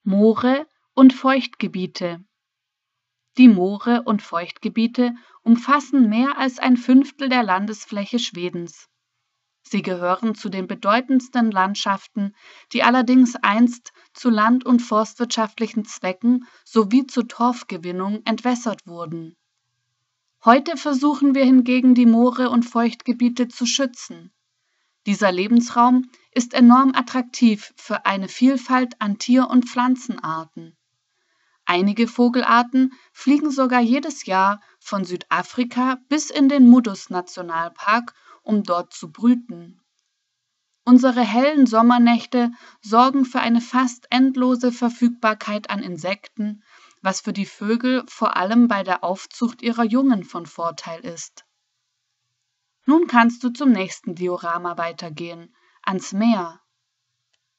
Moore und Feuchtgebiete. Die Moore und Feuchtgebiete umfassen mehr als ein Fünftel der Landesfläche Schwedens. Sie gehören zu den bedeutendsten Landschaften, die allerdings einst zu land- und forstwirtschaftlichen Zwecken sowie zur Torfgewinnung entwässert wurden. Heute versuchen wir hingegen, die Moore und Feuchtgebiete zu schützen. Dieser Lebensraum ist enorm attraktiv für eine Vielfalt an Tier- und Pflanzenarten. Einige Vogelarten fliegen sogar jedes Jahr von Südafrika bis in den Muddus-Nationalpark, um dort zu brüten. Unsere hellen Sommernächte sorgen für eine fast endlose Verfügbarkeit an Insekten, was für die Vögel vor allem bei der Aufzucht ihrer Jungen von Vorteil ist. Nun kannst du zum nächsten Diorama weitergehen, ans Meer.